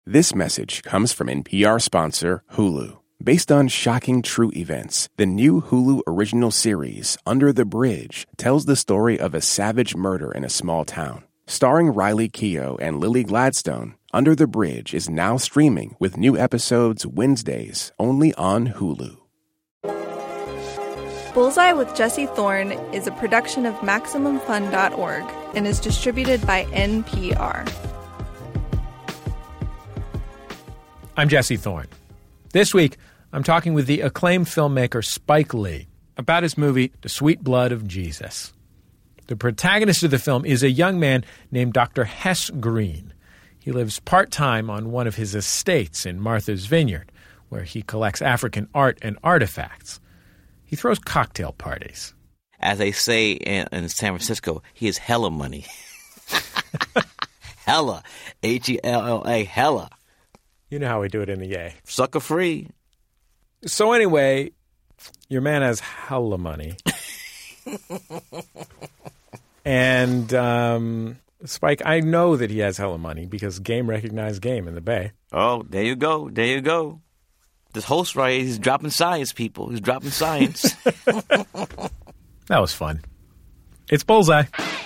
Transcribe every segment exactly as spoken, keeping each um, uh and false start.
This message comes from N P R sponsor Hulu. Based on shocking true events, the new Hulu original series, Under the Bridge, tells the story of a savage murder in a small town. Starring Riley Keough and Lily Gladstone, Under the Bridge is now streaming with new episodes Wednesdays only on Hulu. Bullseye with Jesse Thorne is a production of Maximum Fun dot org and is distributed by N P R. I'm Jesse Thorne. This week, I'm talking with the acclaimed filmmaker Spike Lee about his movie, The Sweet Blood of Jesus. The protagonist of the film is a young man named Doctor Hess Green. He lives part-time on one of his estates in Martha's Vineyard, where he collects African art and artifacts. He throws cocktail parties. As they say in, in San Francisco, he is hella money. Hella. H E L L A, hella. You know how we do it in the Yay. Sucker free. So anyway, your man has hella money. and um, Spike, I know that he has hella money because game recognized game in the Bay. Oh, there you go. There you go. This host right here, he's dropping science, people. He's dropping science. That was fun. It's Bullseye.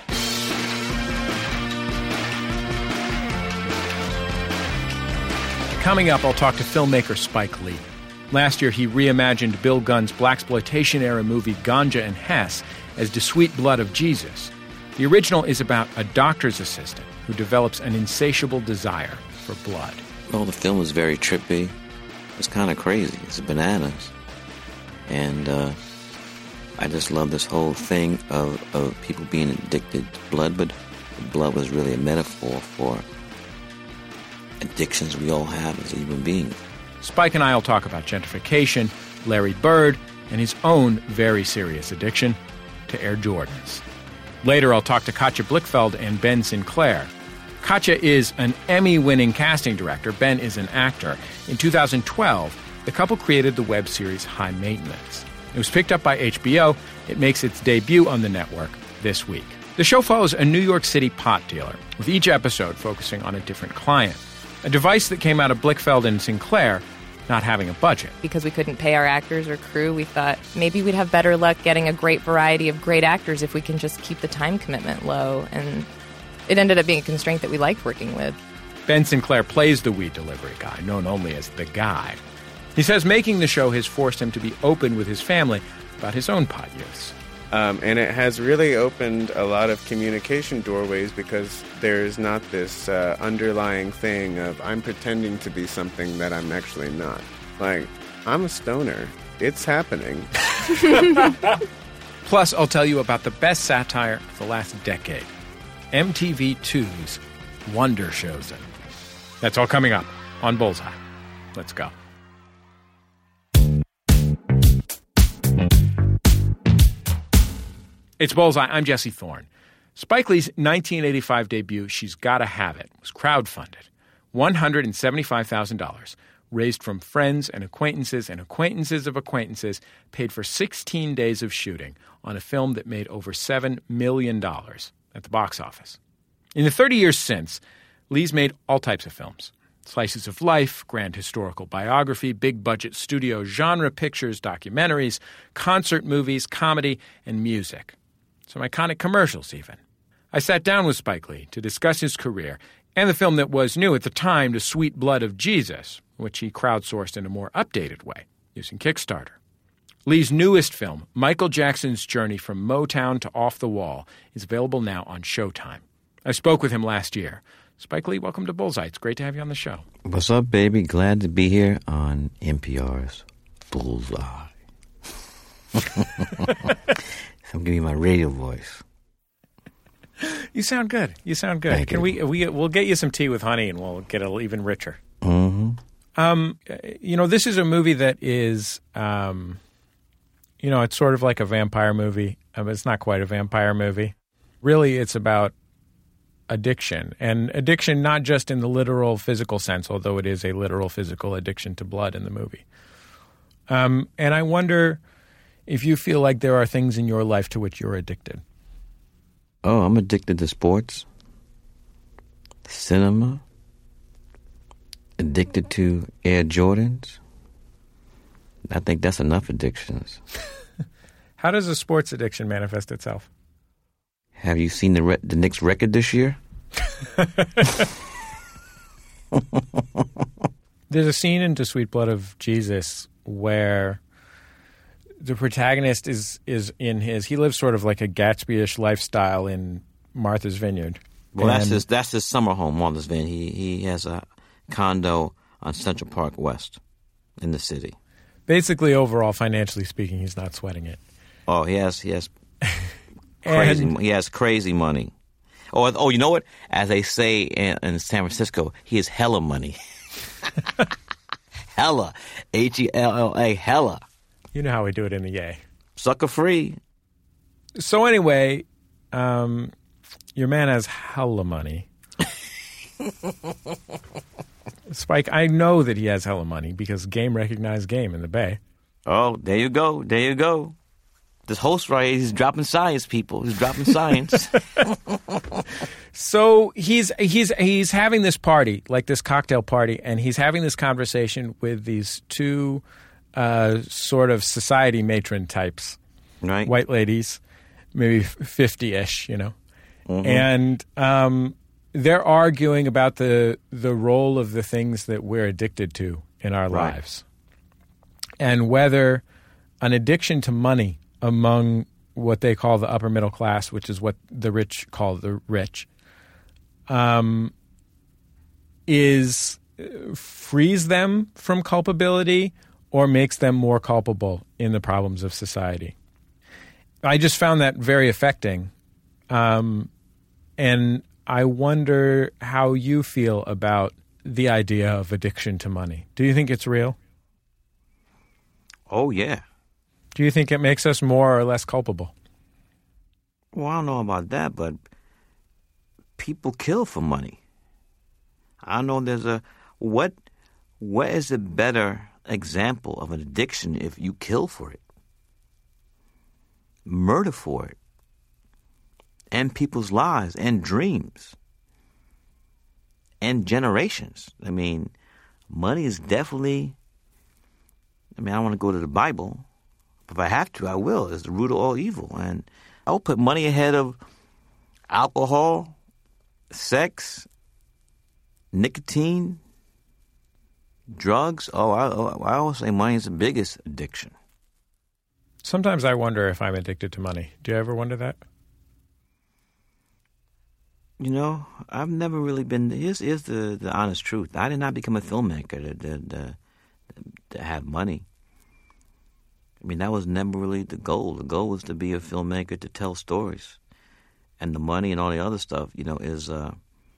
Coming up, I'll talk to filmmaker Spike Lee. Last year, he reimagined Bill Gunn's blaxploitation-era movie Ganja and Hess as The Sweet Blood of Jesus. The original is about a doctor's assistant who develops an insatiable desire for blood. Well, the film is very trippy. It's kind of crazy. It's bananas. And uh, I just love this whole thing of, of people being addicted to blood, but blood was really a metaphor for addictions we all have as human beings. Spike and I will talk about gentrification, Larry Bird, and his own very serious addiction to Air Jordans. Later, I'll talk to Katja Blichfeld and Ben Sinclair. Katja is an Emmy-winning casting director. Ben is an actor. In two thousand twelve, the couple created the web series High Maintenance. It was picked up by H B O. It makes its debut on the network this week. The show follows a New York City pot dealer, with each episode focusing on a different client. A device that came out of Blichfeld and Sinclair not having a budget. Because we couldn't pay our actors or crew, we thought maybe we'd have better luck getting a great variety of great actors if we can just keep the time commitment low. And it ended up being a constraint that we liked working with. Ben Sinclair plays the weed delivery guy, known only as the guy. He says making the show has forced him to be open with his family about his own pot use. Um, and it has really opened a lot of communication doorways because there's not this uh, underlying thing of I'm pretending to be something that I'm actually not. Like, I'm a stoner. It's happening. Plus, I'll tell you about the best satire of the last decade, M T V two's Wonder Chosen. That's all coming up on Bullseye. Let's go. It's Bullseye. I'm Jesse Thorne. Spike Lee's nineteen eighty-five debut, She's Gotta Have It, was crowdfunded. one hundred seventy-five thousand dollars, raised from friends and acquaintances and acquaintances of acquaintances, paid for sixteen days of shooting on a film that made over seven million dollars at the box office. In the thirty years since, Lee's made all types of films. Slices of life, grand historical biography, big-budget studio genre pictures, documentaries, concert movies, comedy, and music. Some iconic commercials, even. I sat down with Spike Lee to discuss his career and the film that was new at the time, The Sweet Blood of Jesus, which he crowdsourced in a more updated way, using Kickstarter. Lee's newest film, Michael Jackson's Journey from Motown to Off the Wall, is available now on Showtime. I spoke with him last year. Spike Lee, welcome to Bullseye. It's great to have you on the show. What's up, baby? Glad to be here on N P R's Bullseye. I'm giving you my radio voice. You sound good. You sound good. Thank Can you. we we we'll get you some tea with honey, and we'll get it even richer. Mm-hmm. Um, you know, this is a movie that is, um, you know, it's sort of like a vampire movie. Um, it's not quite a vampire movie. Really, it's about addiction, and addiction not just in the literal physical sense, although it is a literal physical addiction to blood in the movie. Um, and I wonder if you feel like there are things in your life to which you're addicted. Oh, I'm addicted to sports, cinema, addicted to Air Jordans. I think that's enough addictions. How does a sports addiction manifest itself? Have you seen the re- the Knicks record this year? There's a scene in To Sweet Blood of Jesus where the protagonist is is in his he lives sort of like a Gatsby-ish lifestyle in Martha's Vineyard. Well, And that's his that's his summer home, Martha's Vineyard. He he has a condo on Central Park West in the city. Basically, overall, financially speaking, he's not sweating it. Oh, he has he has crazy And- he has crazy money. Oh, oh, you know what? As they say in, in San Francisco, he has hella money. Hella, H E L L A, hella. You know how we do it in the Yay. Sucker free. So anyway, um, your man has hella money. Spike, I know that he has hella money because Game recognized Game in the Bay. Oh, there you go. There you go. This host right here, he's dropping science, people. He's dropping science. So he's he's he's having this party, like this cocktail party, and he's having this conversation with these two uh, sort of society matron types, Right. white ladies, maybe fifty-ish, you know, Mhm. and um, they're arguing about the the role of the things that we're addicted to in our Right. lives, and whether an addiction to money among what they call the upper middle class, which is what the rich call the rich, um, is uh, frees them from culpability or makes them more culpable in the problems of society. I just found that very affecting, um, and I wonder how you feel about the idea of addiction to money. Do you think it's real? Oh, yeah. Do you think it makes us more or less culpable? Well, I don't know about that, but people kill for money. I know there's a what. What is a better example of an addiction if you kill for it, murder for it, and people's lives and dreams and generations? I mean, money is definitely. I mean, I don't want to go to the Bible. If I have to, I will. It's the root of all evil. And I will put money ahead of alcohol, sex, nicotine, drugs. Oh, I, I always say money is the biggest addiction. Sometimes I wonder if I'm addicted to money. Do you ever wonder that? You know, I've never really been. Here's, here's the, the honest truth. I did not become a filmmaker to, to, to, to have money. I mean, that was never really the goal. The goal was to be a filmmaker, to tell stories. And the money and all the other stuff, you know, is uh,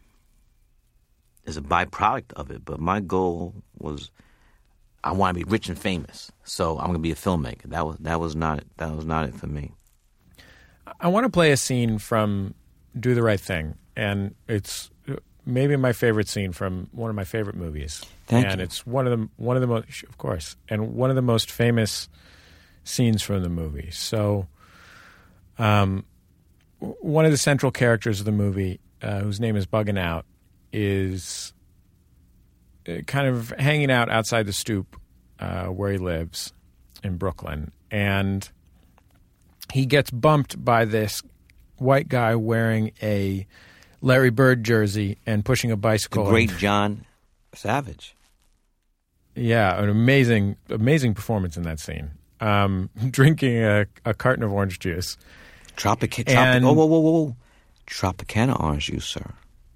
is a byproduct of it. But my goal was, I want to be rich and famous. So I'm going to be a filmmaker. That was that was not it. That was not it for me. I want to play a scene from Do the Right Thing. And it's maybe my favorite scene from one of my favorite movies. Thank and you. it's one of the one of the most, of course, and one of the most famous scenes from the movie. So, um, w- one of the central characters of the movie, uh, whose name is Buggin' Out, is uh, kind of hanging out outside the stoop uh, where he lives in Brooklyn, and he gets bumped by this white guy wearing a Larry Bird jersey and pushing a The bicycle. great and- John Savage. Yeah, an amazing, amazing performance in that scene. Um, drinking a, a carton of orange juice. Tropic, tropic, And- oh, whoa, whoa, whoa, whoa. Tropicana orange juice, sir.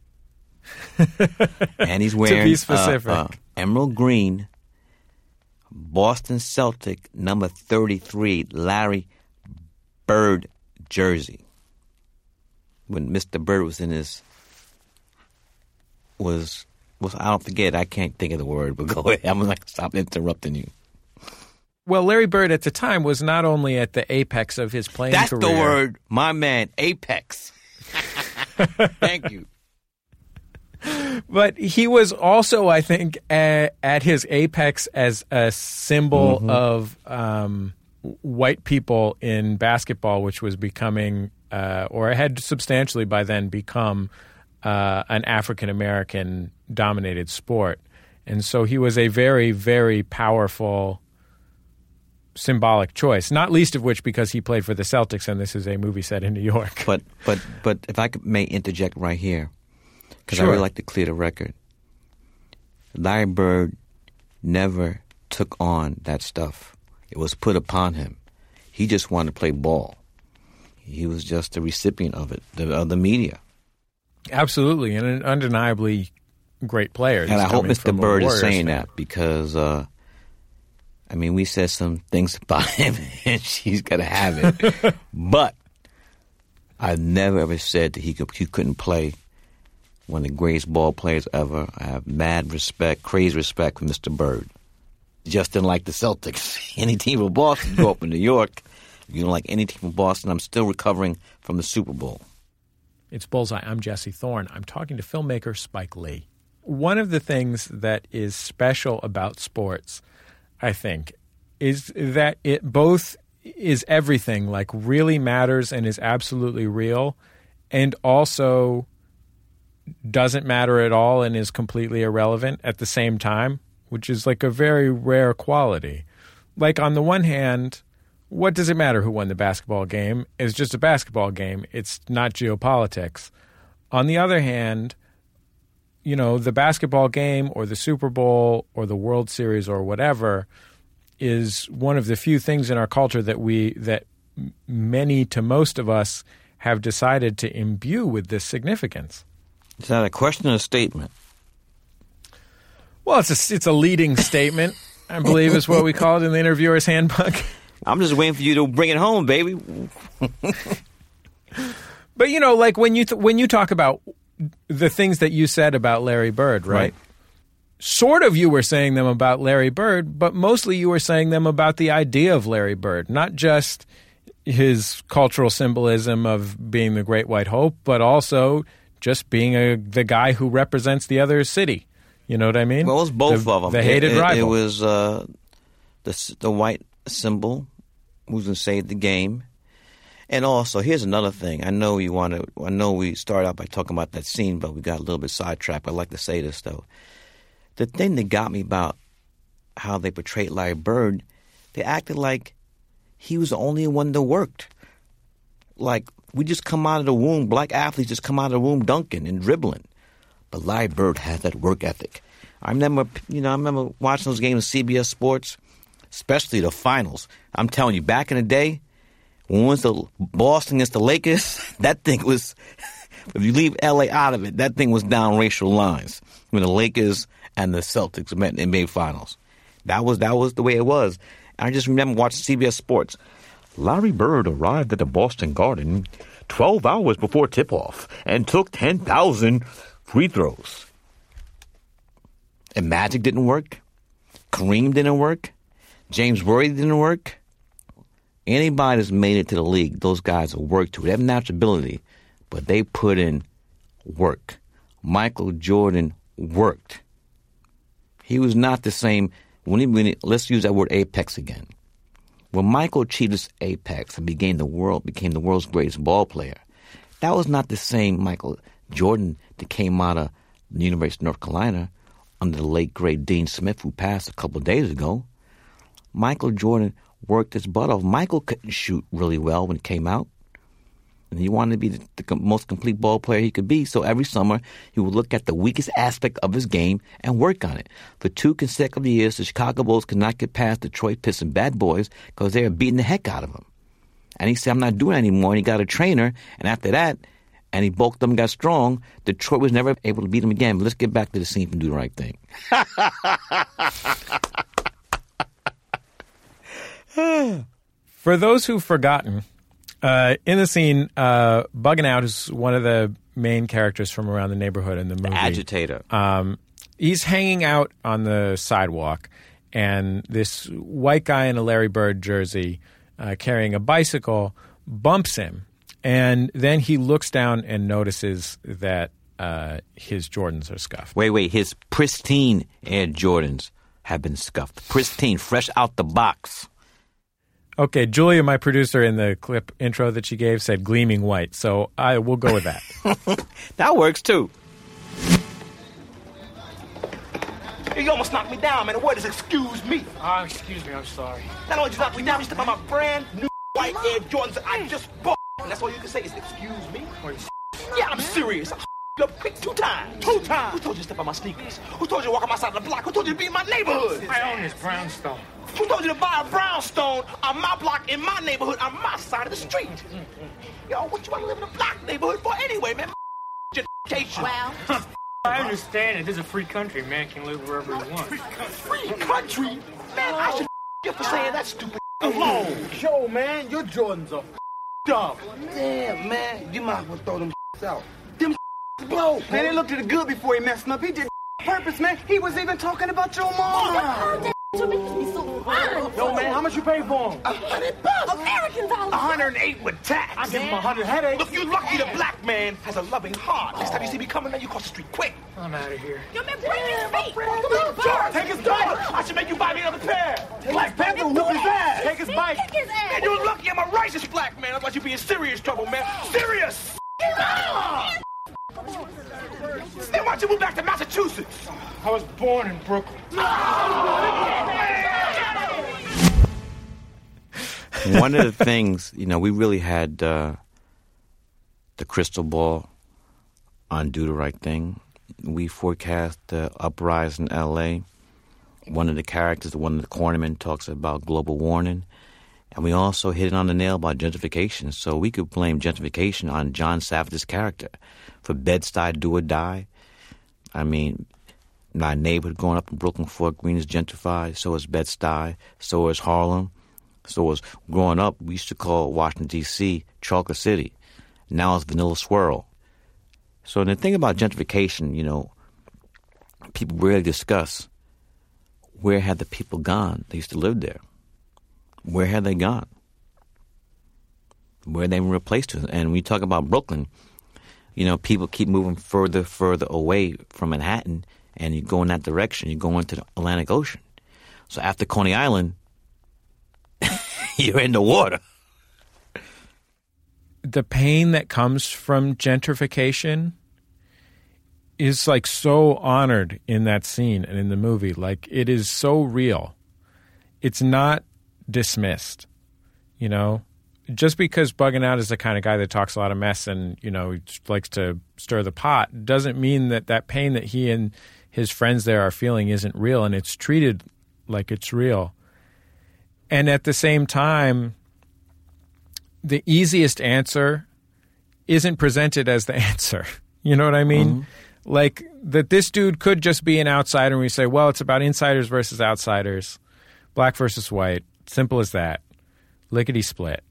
And he's wearing be specific. Uh, uh, emerald green Boston Celtic number thirty-three Larry Bird jersey. When Mister Bird was in his was was I don't forget, I can't think of the word, but go ahead. I'm gonna stop interrupting you. Well, Larry Bird at the time was not only at the apex of his playing That's career. the word, my man, apex. Thank you. But he was also, I think, at, at his apex as a symbol Mm-hmm. of um, white people in basketball, which was becoming, uh, or had substantially by then become, uh, an African-American dominated sport. And so he was a very, very powerful symbolic choice, not least of which because he played for the Celtics, and this is a movie set in New York. But but but if I could may interject right here, because Sure. I really like to clear the record. Larry Bird never took on that stuff. It was put upon him. He just wanted to play ball. He was just a recipient of it, the, of the media. Absolutely, and an undeniably great player. And I hope coming Mister from a Bird is Warriors saying fan. that because, uh, I mean, we said some things about him, and she's got to have it. But I never ever said that he could, he couldn't play. One of the greatest ball players ever. I have mad respect, crazy respect for Mister Bird. Just didn't like the Celtics. Any team from Boston, go up in New York. You don't like any team from Boston. I'm still recovering from the Super Bowl. It's Bullseye. I'm Jesse Thorne. I'm talking to filmmaker Spike Lee. One of the things that is special about sports, I think, is that it both is everything, like really matters and is absolutely real, and also doesn't matter at all and is completely irrelevant at the same time, which is like a very rare quality. Like on the one hand, what does it matter who won the basketball game? It's just a basketball game. It's not geopolitics. On the other hand, you know, the basketball game or the Super Bowl or the World Series or whatever is one of the few things in our culture that we that many to most of us have decided to imbue with this significance. Is that a question or a statement? Well, it's a, it's a leading statement, I believe is what we call it in the interviewer's handbook. I'm just waiting for you to bring it home, baby. But, you know, like when you th- when you talk about the things that you said about Larry Bird, right? Right. Sort of you were saying them about Larry Bird, but mostly you were saying them about the idea of Larry Bird, not just his cultural symbolism of being the Great White Hope, but also just being a, the guy who represents the other city. You know what I mean? Well, it was both the, of them. The hated it, it, rival. It was uh, the the white symbol who's going to save the game. And also, here's another thing. I know you want to. I know we started out by talking about that scene, but we got a little bit sidetracked. I'd like to say this though. The thing that got me about how they portrayed Larry Bird, they acted like he was the only one that worked. Like we just come out of the womb, black athletes just come out of the womb dunking and dribbling. But Larry Bird had that work ethic. I remember, you know, I remember watching those games on C B S Sports, especially the finals. I'm telling you, back in the day, when it was the Boston against the Lakers, that thing was, if you leave L A out of it, that thing was down racial lines. When the Lakers and the Celtics met in the N B A Finals. That was that was the way it was. And I just remember watching C B S Sports. Larry Bird arrived at the Boston Garden twelve hours before tip-off and took ten thousand free throws. And Magic didn't work. Kareem didn't work. James Worthy didn't work. Anybody that's made it to the league, those guys have worked to it. They have natural ability, but they put in work. Michael Jordan worked. He was not the same. When he, when he, let's use that word apex again. When Michael achieved his apex and became the world, became the world's greatest ball player, that was not the same Michael Jordan that came out of the University of North Carolina under the late great Dean Smith, who passed a couple of days ago. Michael Jordan worked his butt off. Michael couldn't shoot really well when he came out. And he wanted to be the, the most complete ball player he could be. So every summer, he would look at the weakest aspect of his game and work on it. For two consecutive years, the Chicago Bulls could not get past Detroit Pistons bad boys because they were beating the heck out of him. And he said, I'm not doing it anymore. And he got a trainer. And after that, and he bulked up and got strong, Detroit was never able to beat him again. But let's get back to the scene from Do the Right Thing. For those who've forgotten, uh, in the scene, uh, Bugging Out is one of the main characters from around the neighborhood in the movie. Agitator. Um, he's hanging out on the sidewalk, and this white guy in a Larry Bird jersey uh, carrying a bicycle bumps him. And then he looks down and notices that uh, his Jordans are scuffed. Wait, wait. His pristine Air Jordans have been scuffed. Pristine, fresh out the box. Okay, Julia, my producer in the clip intro that she gave, said gleaming white. So I will go with that. That works, too. You almost knocked me down, man. The word is excuse me. Oh, excuse me, I'm sorry. Not only did you knock me down, you stepped on my brand new white Air Jordans that I just bought. And that's all you can say is excuse me. Yeah, I'm serious. I you up quick two times. Two times. Who told you to step on my sneakers? Who told you to walk on my side of the block? Who told you to be in my neighborhood? I own this brownstone. Who told you to buy a brownstone on my block in my neighborhood on my side of the street? Yo, what you want to live in a black neighborhood for anyway, man? Education. Well, I understand it. This is a free country. Man can live wherever he wants. Free country? Man, I should you for saying that stupid alone. Yo, man, your Jordans are up. Damn, man, you might as well throw them out. Them blow. Man, they looked at it good before he messed them up. He did purpose, man. He was even talking about your mama. to make me so fun. Yo, man, how much you pay for them? A hundred bucks. American dollars. A hundred and eight with tax. I give him a hundred headaches. Look, you lucky the black man has a loving heart. Next time you see me coming, then you cross the street quick. I'm out of here. Yo, man, bring his feet. George, take his bike. I should make you buy me another pair. Black Panther will whoop his ass. Take his bike. Kick his ass. Man, you're lucky I'm a righteous black man. Otherwise you'd be in serious trouble, man. Serious. Then why'd you move back to Massachusetts? I was born in Brooklyn. One of the things, you know, we really had uh, the crystal ball on Do the Right Thing. We forecast the uprising in L A. One of the characters, one of the cornermen, talks about global warming. And we also hit it on the nail about gentrification. So we could blame gentrification on John Savage's character. For Bed-Stuy, do or die. I mean, my neighborhood growing up in Brooklyn, Fort Greene is gentrified. So is Bed-Stuy. So is Harlem. So is growing up, we used to call Washington, D C Chocolate City. Now it's Vanilla Swirl. So the thing about gentrification, you know, people rarely discuss where had the people gone that used to live there. Where had they gone? Where they were replaced to? And when you talk about Brooklyn, you know, people keep moving further, further away from Manhattan, and you go in that direction. You go into the Atlantic Ocean. So after Coney Island, you're in the water. The pain that comes from gentrification is like so honored in that scene and in the movie. Like, it is so real. It's not dismissed, you know? Just because Bugging Out is the kind of guy that talks a lot of mess and, you know, likes to stir the pot doesn't mean that that pain that he and his friends there are feeling isn't real, and it's treated like it's real. And at the same time, the easiest answer isn't presented as the answer. You know what I mean? Mm-hmm. Like, that this dude could just be an outsider, and we say, well, it's about insiders versus outsiders, black versus white, simple as that, lickety split.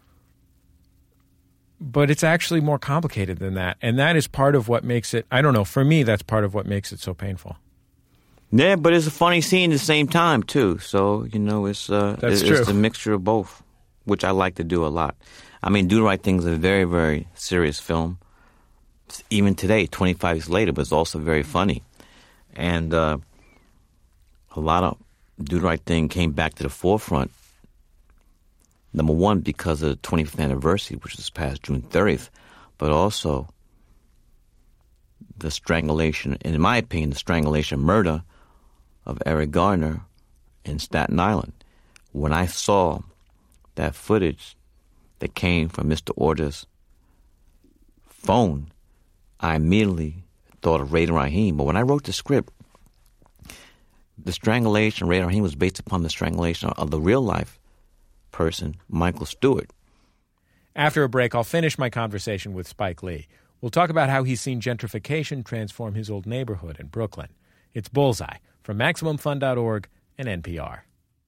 But it's actually more complicated than that. And that is part of what makes it, I don't know, for me, that's part of what makes it so painful. Yeah, but it's a funny scene at the same time, too. So, you know, it's, uh, that's it's, true. it's a mixture of both, which I like to do a lot. I mean, Do the Right Thing is a very, very serious film. Even today, twenty-five years later, but it's also very funny. And uh, a lot of Do the Right Thing came back to the forefront. Number one, because of the twenty-fifth anniversary, which was past June thirtieth, but also the strangulation, in my opinion, the strangulation murder of Eric Garner in Staten Island. When I saw that footage that came from Mister Order's phone, I immediately thought of Ray Rahim. But when I wrote the script, the strangulation of Ray Rahim was based upon the strangulation of the real-life person, Michael Stewart. After a break, I'll finish my conversation with Spike Lee. We'll talk about how he's seen gentrification transform his old neighborhood in Brooklyn. It's Bullseye from Maximum Fun dot org and N P R.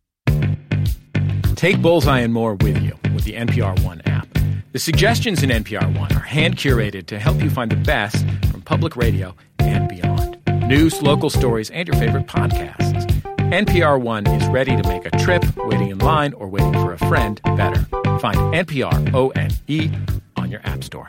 Take Bullseye and more with you with the N P R One app. The suggestions in N P R One are hand-curated to help you find the best from public radio and beyond. News, local stories, and your favorite podcasts. N P R One is ready to make a trip, waiting in line, or waiting for a friend better. Find N P R O N E on your app store.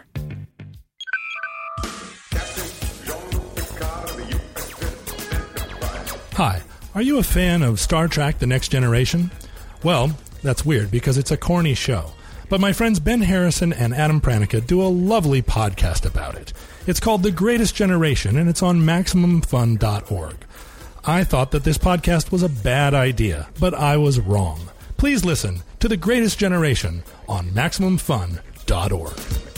Hi, are you a fan of Star Trek The Next Generation? Well, that's weird because it's a corny show. But my friends Ben Harrison and Adam Pranica do a lovely podcast about it. It's called The Greatest Generation, and it's on Maximum Fun dot org. I thought that this podcast was a bad idea, but I was wrong. Please listen to The Greatest Generation on Maximum Fun dot org.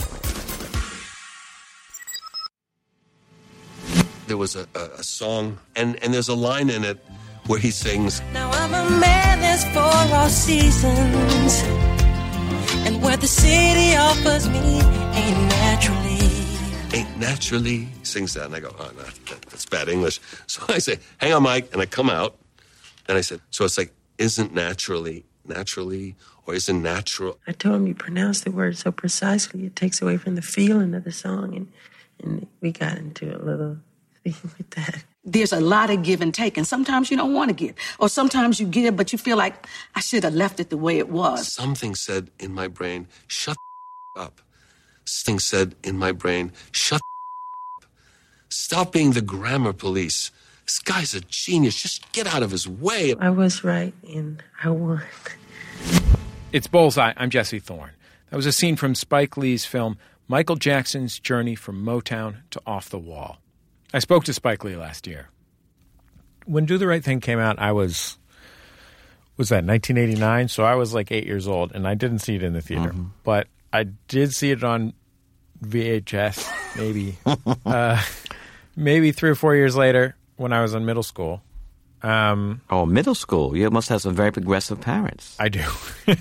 There was a, a, a song, and, and there's a line in it where he sings, "Now I'm a man that's for all seasons, and where the city offers me ain't naturally." Ain't naturally, he sings that, and I go, oh, no, that, that's bad English. So I say, hang on, Mike, and I come out, and I said, so it's like, isn't naturally, naturally, or isn't natural? I told him you pronounce the word so precisely, it takes away from the feeling of the song, and, and we got into a little thing with that. There's a lot of give and take, and sometimes you don't want to give, or sometimes you give, but you feel like, I should have left it the way it was. Something said in my brain, shut the up. Something said in my brain, shut the up. Stop being the grammar police. This guy's a genius. Just get out of his way. I was right, and I won. It's Bullseye. I'm Jesse Thorne. That was a scene from Spike Lee's film Michael Jackson's Journey from Motown to Off the Wall. I spoke to Spike Lee last year. When Do the Right Thing came out, I was, was that nineteen eighty-nine? So I was like eight years old, and I didn't see it in the theater. Mm-hmm. But I did see it on V H S, maybe. uh, maybe three or four years later when I was in middle school. Um, oh, middle school. You must have some very progressive parents. I do.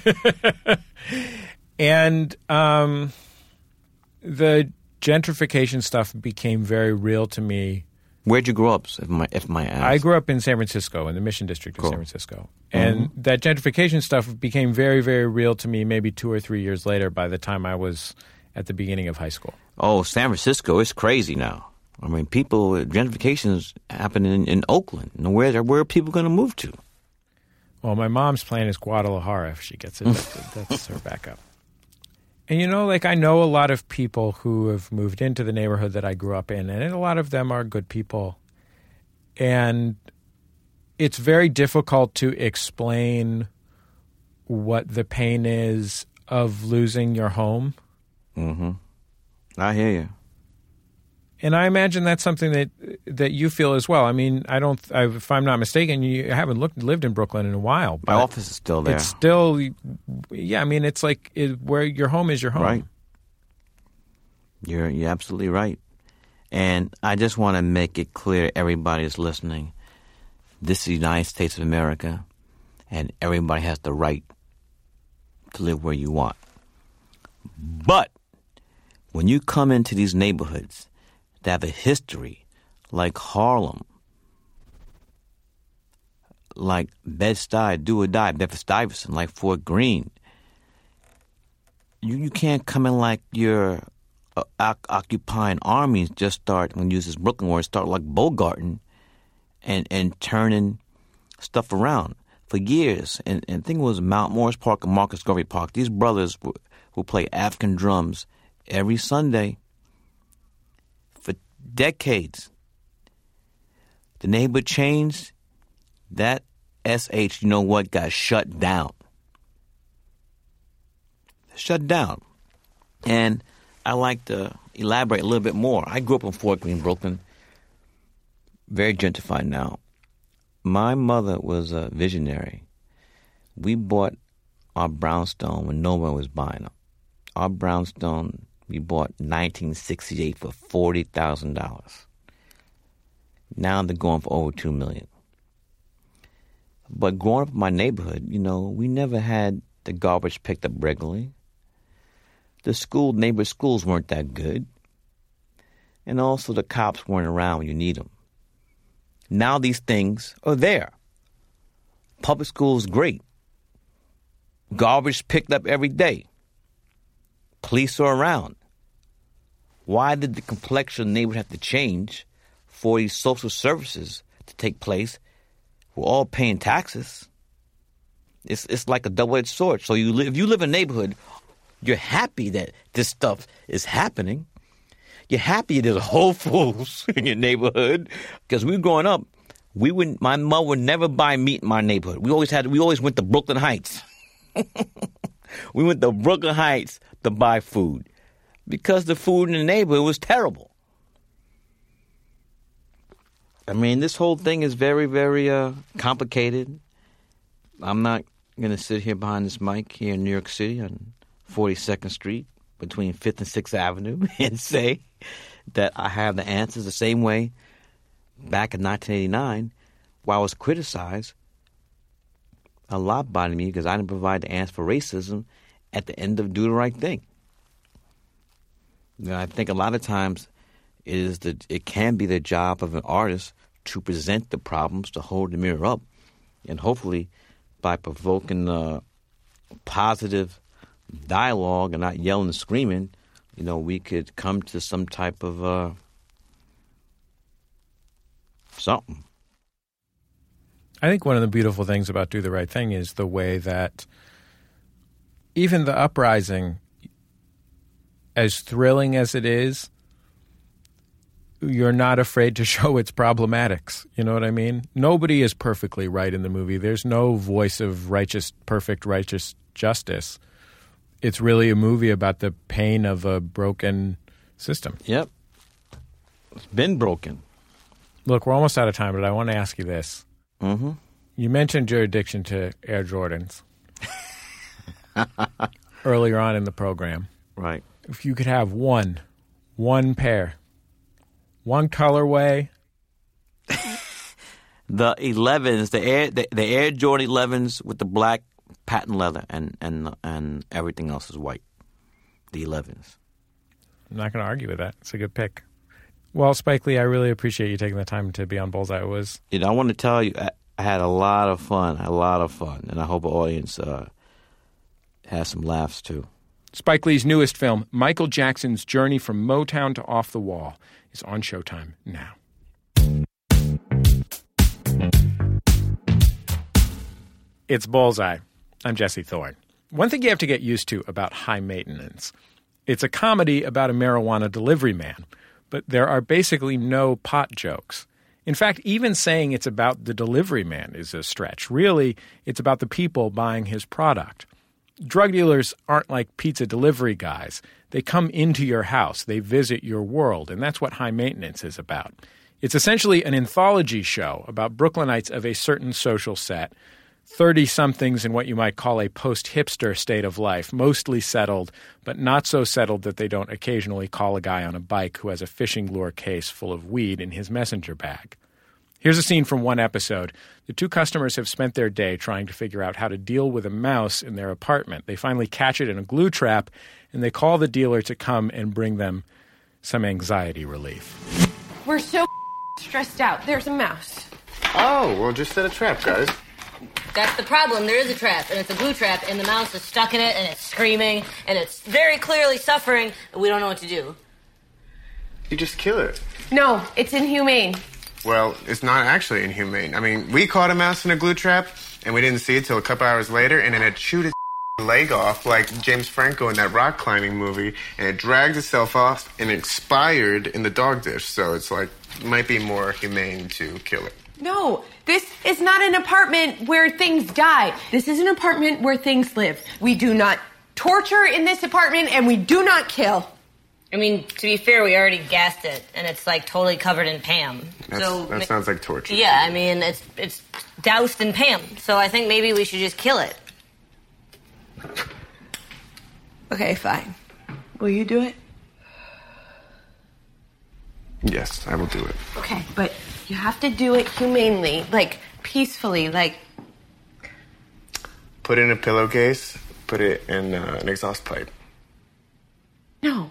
And um, the gentrification stuff became very real to me. Where'd you grow up, if my, if my ask? I grew up in San Francisco, in the Mission District of cool. San Francisco. And mm-hmm. that gentrification stuff became very, very real to me maybe two or three years later by the time I was at the beginning of high school. Oh, San Francisco is crazy now. I mean, people, gentrification is happening in, in Oakland. And where, where are people going to move to? Well, my mom's plan is Guadalajara if she gets evicted. That's her backup. And, you know, like I know a lot of people who have moved into the neighborhood that I grew up in, and a lot of them are good people. And it's very difficult to explain what the pain is of losing your home. Mm-hmm. I hear you. And I imagine that's something that that you feel as well. I mean, I don't. I, if I'm not mistaken, you haven't looked, lived in Brooklyn in a while. My office is still there. It's still, yeah. I mean, it's like it, where your home is your home. Right. You're you're absolutely right. And I just want to make it clear to everybody that's listening: this is the United States of America, and everybody has the right to live where you want. But when you come into these neighborhoods that have a history like Harlem, like Bed-Stuy, Do or Die, Bedford-Stuyvesant, like Fort Greene, you, you can't come in like you're uh, occupying armies, just start, when you use this Brooklyn word, start like Bogarting and, and turning stuff around. For years, and, and I think it was Mount Morris Park and Marcus Garvey Park, these brothers who, who play African drums every Sunday for decades. The neighborhood changed. That S H, you know what, got shut down. Shut down. And I like to elaborate a little bit more. I grew up in Fort Greene, Brooklyn. Very gentrified now. My mother was a visionary. We bought our brownstone when no one was buying them. Our brownstone we bought nineteen sixty-eight for forty thousand dollars. Now they're going for over two million dollars. But growing up in my neighborhood, you know, we never had the garbage picked up regularly. The school, neighborhood schools weren't that good. And also the cops weren't around when you need them. Now these things are there. Public school is great. Garbage picked up every day. Police are around. Why did the complexion of the neighborhood have to change for these social services to take place? We're all paying taxes. It's it's like a double-edged sword. So you live, if you live in a neighborhood, you're happy that this stuff is happening. You're happy there's a Whole Foods in your neighborhood. Because we were growing up, we wouldn't. My mother would never buy meat in my neighborhood. We always had. We always went to Brooklyn Heights. We went to Brooklyn Heights to buy food because the food in the neighborhood was terrible. I mean, this whole thing is very, very uh, complicated. I'm not going to sit here behind this mic here in New York City on forty-second Street between fifth and sixth Avenue and say that I have the answers the same way back in nineteen eighty-nine, while I was criticized a lot by me because I didn't provide the answer for racism at the end of Do the Right Thing. You know, I think a lot of times it is the it can be the job of an artist to present the problems, to hold the mirror up, and hopefully by provoking uh, positive dialogue and not yelling and screaming, you know, we could come to some type of uh, something. I think one of the beautiful things about Do the Right Thing is the way that even the uprising, as thrilling as it is, you're not afraid to show its problematics. You know what I mean? Nobody is perfectly right in the movie. There's no voice of righteous, perfect righteous justice. It's really a movie about the pain of a broken system. Yep. It's been broken. Look, we're almost out of time, but I want to ask you this. Mm-hmm. You mentioned your addiction to Air Jordans earlier on in the program. Right. If you could have one, one pair, one colorway. The elevens, the Air the, the Air Jordan elevens with the black patent leather and, and, and everything else is white. The elevens. I'm not going to argue with that. It's a good pick. Well, Spike Lee, I really appreciate you taking the time to be on Bullseye. It was... You know, I want to tell you, I, I had a lot of fun, a lot of fun, and I hope the audience uh, has some laughs, too. Spike Lee's newest film, Michael Jackson's Journey from Motown to Off the Wall, is on Showtime now. It's Bullseye. I'm Jesse Thorne. One thing you have to get used to about High Maintenance. It's a comedy about a marijuana delivery man, but there are basically no pot jokes. In fact, even saying it's about the delivery man is a stretch. Really, it's about the people buying his product. Drug dealers aren't like pizza delivery guys. They come into your house. They visit your world, and that's what High Maintenance is about. It's essentially an anthology show about Brooklynites of a certain social set, thirty-somethings in what you might call a post-hipster state of life, mostly settled, but not so settled that they don't occasionally call a guy on a bike who has a fishing lure case full of weed in his messenger bag. Here's a scene from one episode. The two customers have spent their day trying to figure out how to deal with a mouse in their apartment. They finally catch it in a glue trap, and they call the dealer to come and bring them some anxiety relief. We're so stressed out. There's a mouse. Oh, well, just set a trap, guys. That's the problem. There is a trap, and it's a glue trap, and the mouse is stuck in it, and it's screaming, and it's very clearly suffering, and we don't know what to do. You just kill it. No, it's inhumane. Well, it's not actually inhumane. I mean, we caught a mouse in a glue trap, and we didn't see it till a couple hours later, and then it chewed its leg off like James Franco in that rock climbing movie, and it dragged itself off and expired in the dog dish. So it's like, it might be more humane to kill it. No, this is not an apartment where things die. This is an apartment where things live. We do not torture in this apartment, and we do not kill. I mean, to be fair, we already gassed it, and it's like totally covered in Pam. That's, so that sounds like torture. Yeah, I mean, it's it's doused in Pam. So I think maybe we should just kill it. Okay, fine. Will you do it? Yes, I will do it. Okay, but you have to do it humanely, like peacefully, like... Put it in a pillowcase, put it in uh, an exhaust pipe. No.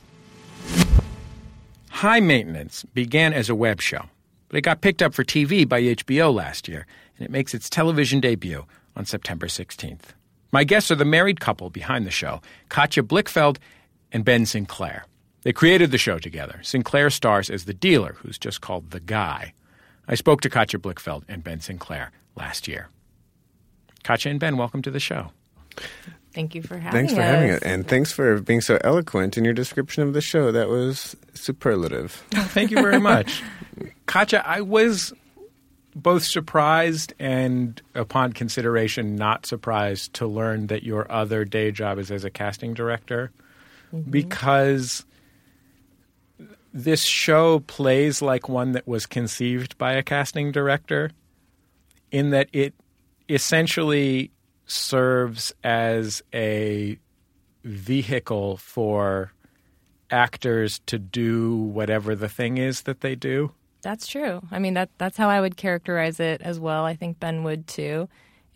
High Maintenance began as a web show, but it got picked up for T V by H B O last year, and it makes its television debut on September sixteenth. My guests are the married couple behind the show, Katja Blichfeld and Ben Sinclair. They created the show together. Sinclair stars as the dealer, who's just called the guy. I spoke to Katja Blichfeld and Ben Sinclair last year. Katja and Ben, welcome to the show. Thank you for having us. Thanks for us. having it. And thanks for being so eloquent in your description of the show. That was superlative. Thank you very much. Katja, I was both surprised and, upon consideration, not surprised to learn that your other day job is as a casting director. Mm-hmm. Because this show plays like one that was conceived by a casting director, in that it essentially serves as a vehicle for actors to do whatever the thing is that they do. That's true. I mean, that that's how I would characterize it as well. I think Ben would too.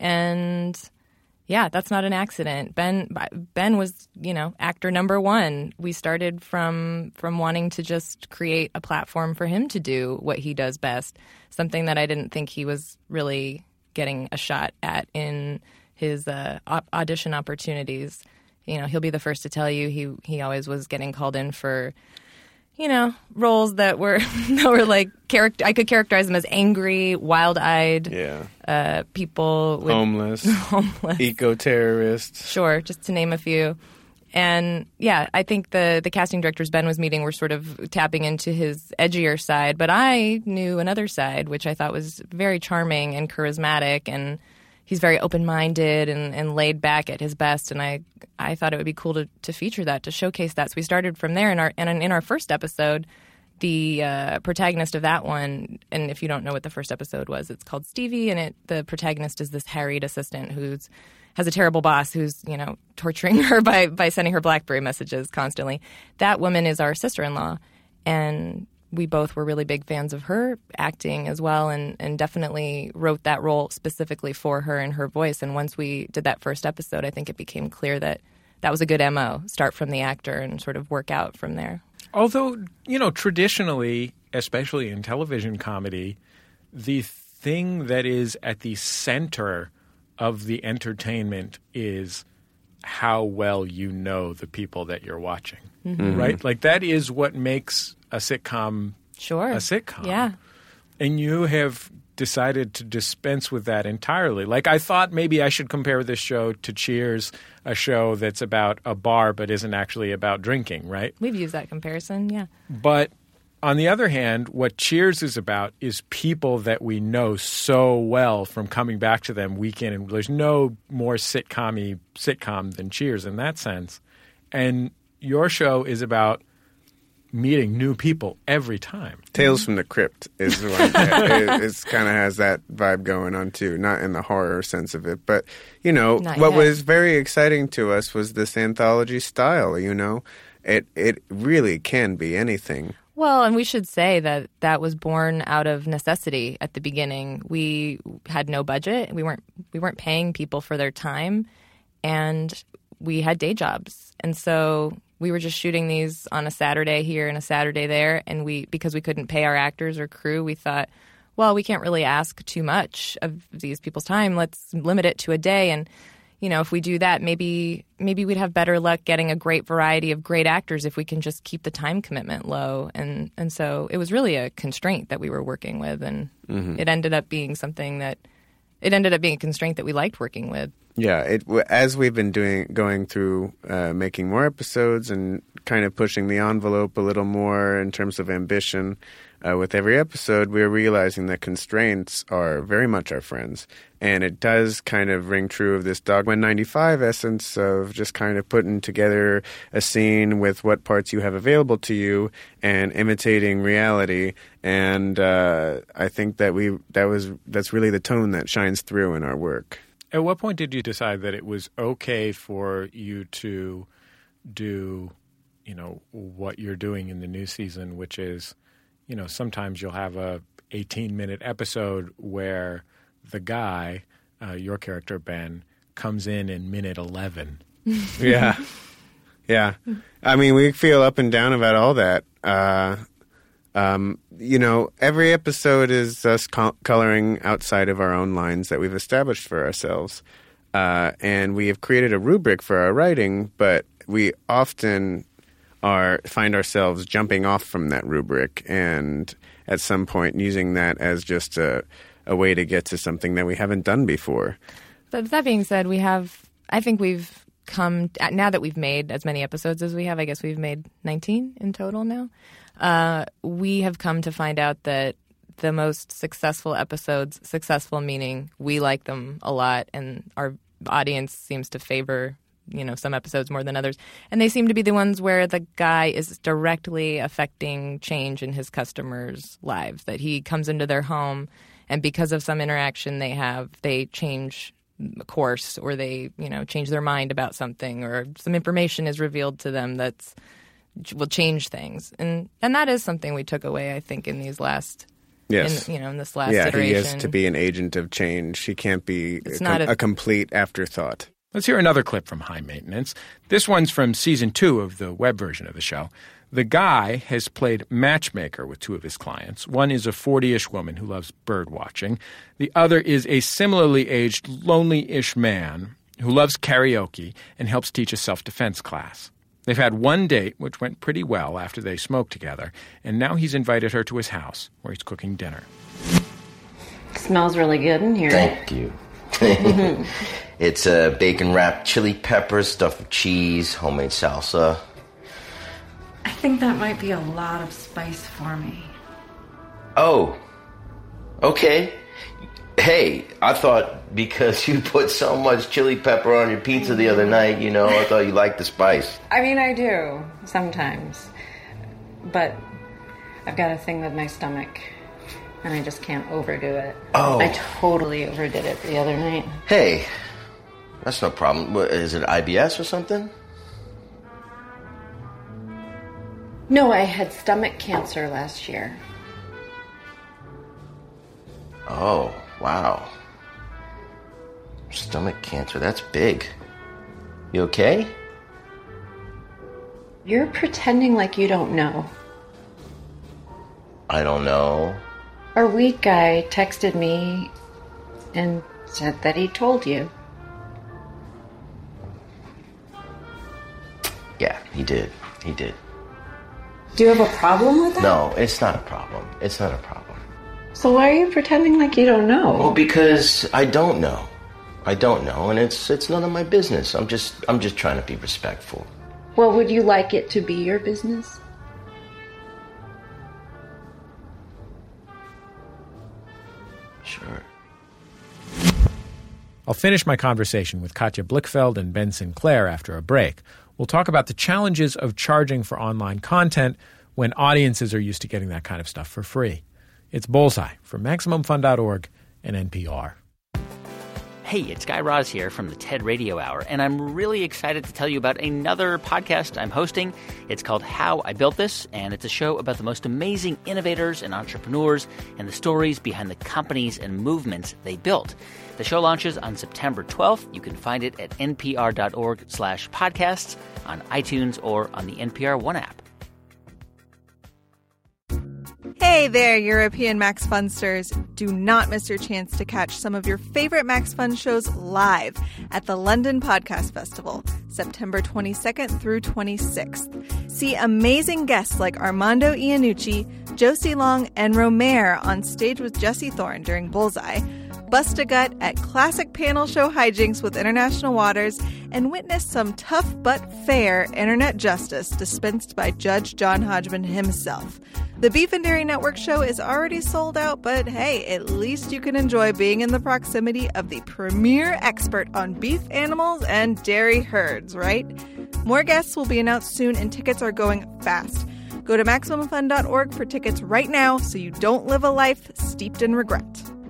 And yeah, that's not an accident. Ben Ben was, you know, actor number one. We started from from wanting to just create a platform for him to do what he does best, something that I didn't think he was really getting a shot at in his uh, op- audition opportunities. You know, he'll be the first to tell you he he always was getting called in for, you know, roles that were that were like character. I could characterize them as angry, wild-eyed, yeah, uh, people, with, homeless, homeless, eco-terrorists. Sure, just to name a few. And yeah, I think the the casting directors Ben was meeting were sort of tapping into his edgier side, but I knew another side, which I thought was very charming and charismatic, and he's very open-minded and, and laid back at his best, and I I thought it would be cool to, to feature that, to showcase that. So we started from there. In our, and in our first episode, the uh, protagonist of that one, and if you don't know what the first episode was, it's called Stevie, and it the protagonist is this harried assistant who's has a terrible boss who's, you know, torturing her by, by sending her BlackBerry messages constantly. That woman is our sister-in-law, and we both were really big fans of her acting as well, and, and definitely wrote that role specifically for her and her voice. And once we did that first episode, I think it became clear that that was a good M O, start from the actor and sort of work out from there. Although, you know, traditionally, especially in television comedy, the thing that is at the center of the entertainment is how well you know the people that you're watching, Mm-hmm. right? Like that is what makes a sitcom sure. a sitcom. Yeah. And you have decided to dispense with that entirely. Like I thought maybe I should compare this show to Cheers, a show that's about a bar but isn't actually about drinking, right? We've used that comparison, yeah. But on the other hand, what Cheers is about is people that we know so well from coming back to them week in, and there's no more sitcom-y sitcom than Cheers in that sense. And your show is about meeting new people every time. Tales from the Crypt is the one that it, kind of has that vibe going on too, not in the horror sense of it, but you know Not what yet. was very exciting to us was this anthology style. You know, it it really can be anything. Well, and we should say that that was born out of necessity at the beginning. We had no budget. We weren't we weren't paying people for their time, and we had day jobs. And so we were just shooting these on a Saturday here and a Saturday there, and we because we couldn't pay our actors or crew, we thought, well, we can't really ask too much of these people's time. Let's limit it to a day. And you know, if we do that, maybe maybe we'd have better luck getting a great variety of great actors if we can just keep the time commitment low. And and so it was really a constraint that we were working with, and Mhm. it ended up being something that it ended up being a constraint that we liked working with. Yeah, it as we've been doing going through uh, making more episodes and kind of pushing the envelope a little more in terms of ambition. Uh, with every episode, we're realizing that constraints are very much our friends. And it does kind of ring true of this Dogma ninety-five essence of just kind of putting together a scene with what parts you have available to you and imitating reality. And uh, I think that we that was that's really the tone that shines through in our work. At what point did you decide that it was okay for you to do, you know, what you're doing in the new season, which is, you know, sometimes you'll have a eighteen-minute episode where the guy, uh, your character, Ben, comes in in minute eleven. Yeah. Yeah. I mean, we feel up and down about all that. Uh, um, you know, every episode is us co- coloring outside of our own lines that we've established for ourselves. Uh, and we have created a rubric for our writing, but we often are find ourselves jumping off from that rubric and at some point using that as just a, a way to get to something that we haven't done before. But that being said, we have, I think we've come, now that we've made as many episodes as we have, I guess we've made nineteen in total now, uh, we have come to find out that the most successful episodes, successful meaning we like them a lot and our audience seems to favor you know, some episodes more than others. And they seem to be the ones where the guy is directly affecting change in his customers' lives, that he comes into their home and because of some interaction they have, they change course, or they, you know, change their mind about something, or some information is revealed to them that's will change things. And and that is something we took away, I think, in these last Yes. in, you know, in this last yeah, iteration. he is to be an agent of change. He can't be It's a, not a, a- complete afterthought. Let's hear another clip from High Maintenance. This one's from season two of the web version of the show. The guy has played matchmaker with two of his clients. One is a forty-ish woman who loves bird watching. The other is a similarly aged, lonely-ish man who loves karaoke and helps teach a self-defense class. They've had one date, which went pretty well after they smoked together, and now he's invited her to his house, where he's cooking dinner. Smells really good in here. Thank you. It's uh, bacon-wrapped chili peppers stuffed with cheese, homemade salsa. I think that might be a lot of spice for me. Oh, okay. Hey, I thought because you put so much chili pepper on your pizza the other night, you know, I thought you liked the spice. I mean, I do, sometimes. But I've got a thing with my stomach, and I just can't overdo it. Oh. I totally overdid it the other night. Hey, that's no problem. What, is it I B S or something? No, I had stomach cancer last year. Oh, wow. Stomach cancer, that's big. You okay? You're pretending like you don't know. I don't know. Our weed guy texted me and said that he told you. Yeah, he did. He did. Do you have a problem with that? No, it's not a problem. It's not a problem. So why are you pretending like you don't know? Well, because I don't know. I don't know, and it's it's none of my business. I'm just I'm just trying to be respectful. Well, would you like it to be your business? Sure. I'll finish my conversation with Katja Blickfeld and Ben Sinclair after a break. We'll talk about the challenges of charging for online content when audiences are used to getting that kind of stuff for free. It's Bullseye from Maximum Fun dot org and N P R. Hey, it's Guy Raz here from the TED Radio Hour, and I'm really excited to tell you about another podcast I'm hosting. It's called How I Built This, and it's a show about the most amazing innovators and entrepreneurs and the stories behind the companies and movements they built. The show launches on September twelfth. You can find it at npr.org slash podcasts, on iTunes, or on the N P R One app. Hey there, European Max Funsters. Do not miss your chance to catch some of your favorite Max Fun shows live at the London Podcast Festival, September twenty-second through twenty-sixth. See amazing guests like Armando Iannucci, Josie Long, and Romare on stage with Jesse Thorne during Bullseye. Bust a gut at classic panel show hijinks with International Waters, and witness some tough but fair internet justice dispensed by Judge John Hodgman himself. The Beef and Dairy Network show is already sold out, but hey, at least you can enjoy being in the proximity of the premier expert on beef animals and dairy herds, right? More guests will be announced soon, and tickets are going fast. Go to Maximum Fun dot org for tickets right now so you don't live a life steeped in regret.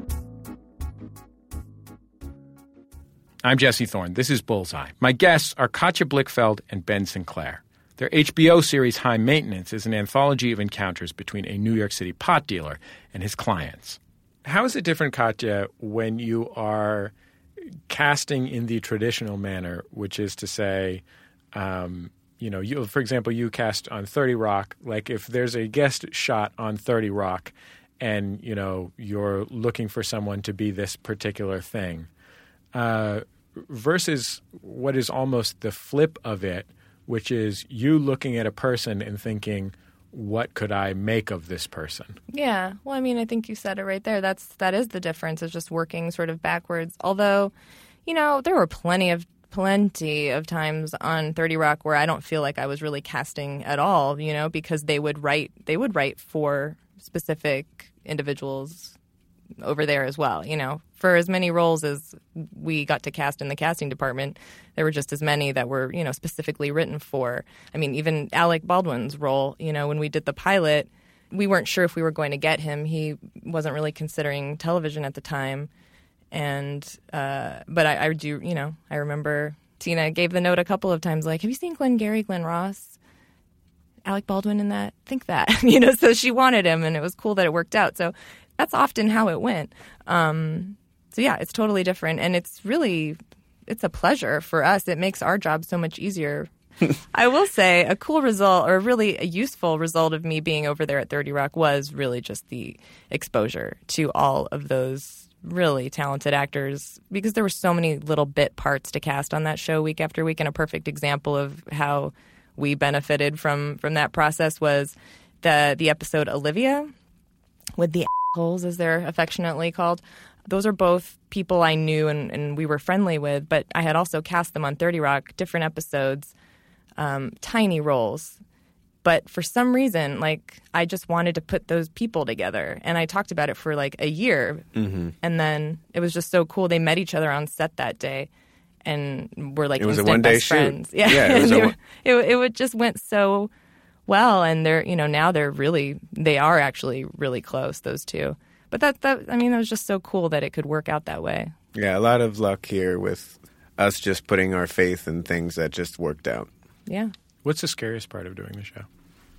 I'm Jesse Thorne. This is Bullseye. My guests are Katja Blickfeld and Ben Sinclair. Their H B O series High Maintenance is an anthology of encounters between a New York City pot dealer and his clients. How is it different, Katja, when you are casting in the traditional manner, which is to say, um, you know, you, for example, you cast on thirty Rock, like if there's a guest shot on thirty Rock and, you know, you're looking for someone to be this particular thing, uh, versus what is almost the flip of it, which is you looking at a person and thinking, what could I make of this person? Yeah. Well, I mean, I think you said it right there. That's that is the difference. It's just working sort of backwards. Although, you know, there were plenty of plenty of times on thirty Rock where I don't feel like I was really casting at all, you know, because they would write they would write for specific individuals over there as well, you know, for as many roles as we got to cast in the casting department, there were just as many that were, you know, specifically written for. I mean, even Alec Baldwin's role, you know, when we did the pilot, we weren't sure if we were going to get him. He wasn't really considering television at the time. And, uh, but I, I do, you know, I remember Tina gave the note a couple of times, like, have you seen Glengarry Glen Ross? Alec Baldwin in that? Think that, you know, so she wanted him, and it was cool that it worked out. So that's often how it went. Um, so yeah, it's totally different. And it's really, it's a pleasure for us. It makes our job so much easier. I will say a cool result, or really a useful result of me being over there at thirty Rock was really just the exposure to all of those really talented actors, because there were so many little bit parts to cast on that show week after week. And a perfect example of how we benefited from, from that process was the the episode Olivia with the assholes, as they're affectionately called. Those are both people I knew and, and we were friendly with, but I had also cast them on thirty Rock, different episodes, um, tiny roles. But for some reason, like, I just wanted to put those people together. And I talked about it for like a year. Mm-hmm. And then it was just so cool. They met each other on set that day and were like it was instant a one-day best shoot. friends. Yeah, yeah it, was they a were, it, it would just went so well. And they're, you know, now they're really, they are actually really close, those two. But that, that, I mean, it was just so cool that it could work out that way. Yeah, a lot of luck here with us just putting our faith in things that just worked out. Yeah. What's the scariest part of doing the show?